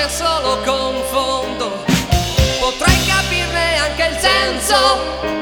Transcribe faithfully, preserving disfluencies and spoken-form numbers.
io solo confondo, potrei capirne anche il senso.